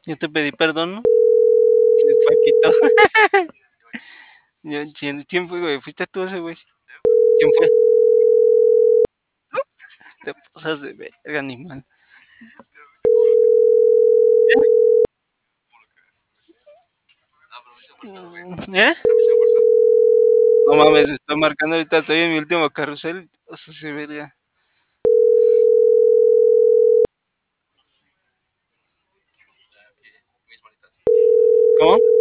Yo te pedí perdón, ¿no? El Paquito. Yo ¿quién fue, güey? ¿Fuiste tú ese güey? ¿Quién fue? Te pasas de verga, animal. ¿Eh? No mames, estoy marcando ahorita, estoy en mi último carrusel. O sea, se verga. ¿Cómo?